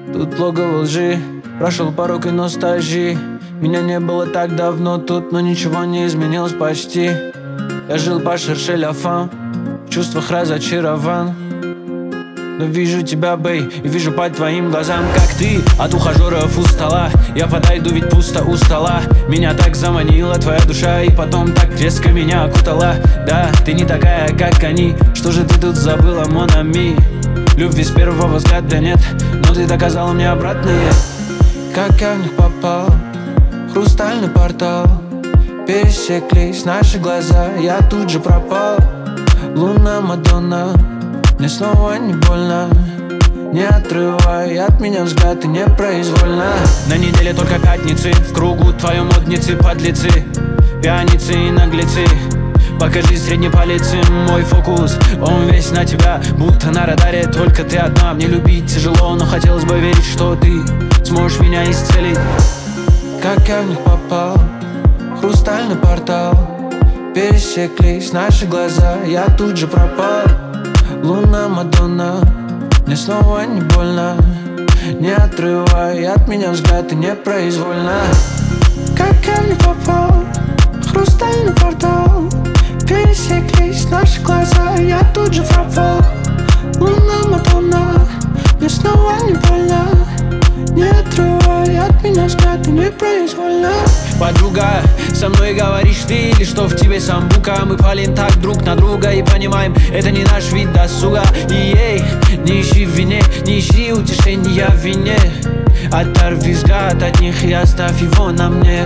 Тут логово лжи, прошел порог и ностальгии. Меня не было так давно тут, но ничего не изменилось почти. Я жил по шерше ля фам, в чувствах разочарован. Но вижу тебя, бэй, и вижу по твоим глазам, как ты от ухажеров устала. Я подойду, ведь пусто у стола. Меня так заманила твоя душа, и потом так резко меня окутала. Да, ты не такая, как они. Что же ты тут забыла, mon ami? Любви с первого взгляда нет, но ты доказала мне обратное. Как я в них попал, хрустальный портал. Пересеклись наши глаза, я тут же пропал. Луна Мадонна, мне снова не больно. Не отрывай от меня взгляд и непроизвольно. На неделе только пятницы, в кругу твоем модницы, подлецы, пьяницы и наглецы. Покажи средний палец, мой фокус, он весь на тебя, будто на радаре. Только ты одна, мне любить тяжело, но хотелось бы верить, что ты сможешь меня исцелить. Как я в них попал, хрустальный портал. Пересеклись наши глаза, я тут же пропал. Луна Мадонна, мне снова не больно. Не отрывай от меня взгляд и непроизвольно. Как я в них попал, хрустальный портал. Пересеклись наши глаза, я тут же пропал. Луна Мадонна, мне снова не больно. Не отрывай от меня взгляд и непроизвольно. Подруга, со мной говоришь ты или что в тебе самбука? Мы палим так друг на друга и понимаем, это не наш вид досуга. И ей, не ищи в вине, не ищи утешения в вине. Оторви взгляд от них и оставь его на мне.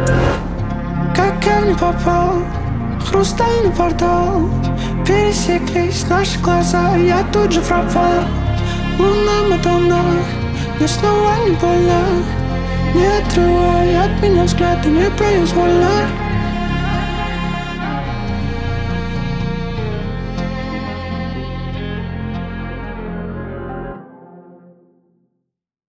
Как я в них попал, хрустальный портал. Пересеклись наши глаза, я тут же пропал. Луна Мадонна, мне снова не больно. Не отрывай от меня взгляд и непроизвольно.